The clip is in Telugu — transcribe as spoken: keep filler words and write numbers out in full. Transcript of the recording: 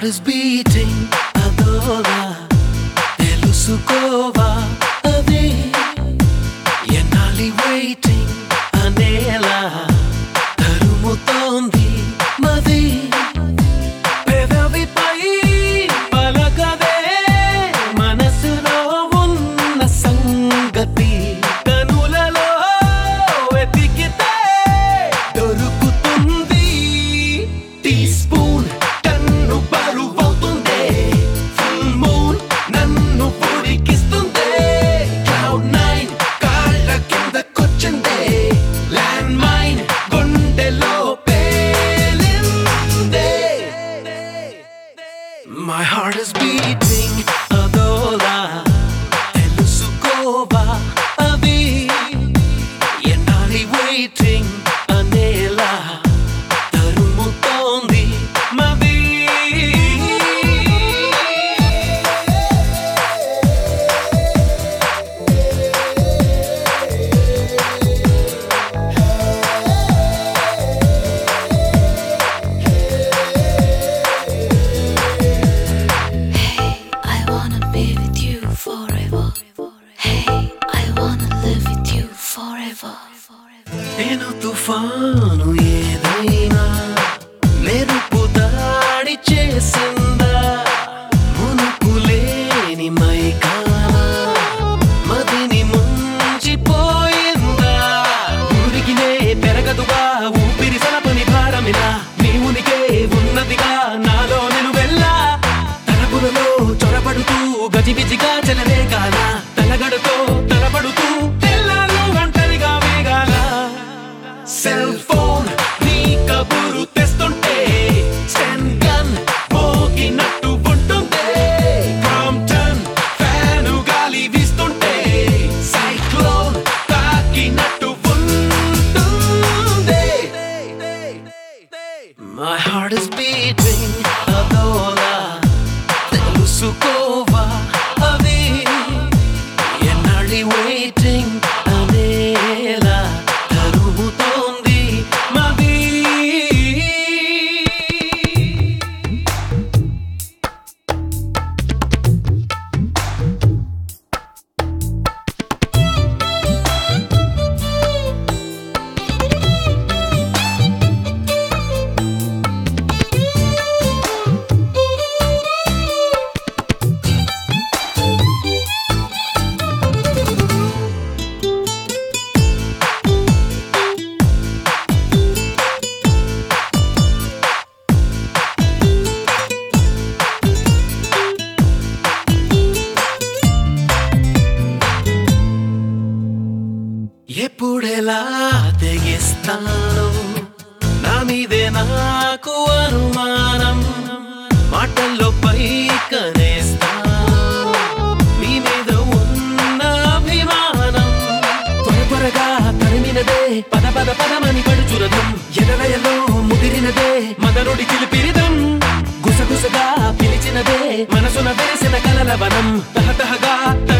is beating అదోలా తెలుసుకోవా అది ఎన్నాలి waiting అనేలా తరుముతోంది మది పెదవిపై పలకదే మనసులో ఉన్న సంగతి కనులలో వెతికితే దొరుకుతుంది టీ స్పూన్ కన్ను బరువవుతుంది ఫుల్ మూన్ నన్ను పొడికిస్తుంది క్లౌడ్ నైన్ కాళ్ళ కిందకొచ్చింది ల్యాండ్ మైన్ గుండెలో పేలింది My heart is beating అదోలా తెలుసుకోవా అది ఎన్నాలి waiting అనేలా తరుముతోంది మది I wanna be with you forever. Hey, I wanna live with you forever. నేను తుఫాను ఏదైనా మెరుపు దాడి చేసిందా మునుకులేని మైకాన మదిని ముంచిపోయిందా ఊరికినే పెరగదుగా ఊపిరి సలపని భారమిలా నీ ఉనికే ఉన్నదిగా నాలో నిలువెల్లా తలపులలో చొరబడుతూ గజిబిజిగా చెలరే కాల తలగడుతో తలపడుతూ తెల్లారు ఒంటరిగా వేగాల సెల్ ఫోన్ నీ కబురు తెస్తుంటే స్టెన్ గన్ మోగినట్టు ఉంటుంది క్రాంప్టన్ ఫ్యాను గాలి వీస్తుంటే సైక్లోన్ తాకినట్టు ఉంటుంది My heart is beating అదోలా తెలుసుకోవా అది ఎన్నాళ్ళి waiting అనేలా తరుముతోంది మది ఎప్పుడెలా తెగిస్తాను నా మీదే నాకు అనుమానం మాటల్లో పైకనేస్తాను నీ మీద ఉన్న అభిమానం త్వర త్వరగా తరిమినదే పద పద పదమని పడుచురదం ఎడలయలో ముదిరినదే మదనుడి చిలిపిరిదం గుసగుసగా పిలిచినదే మనసున వెలిసిన కలల వనం తహతహగా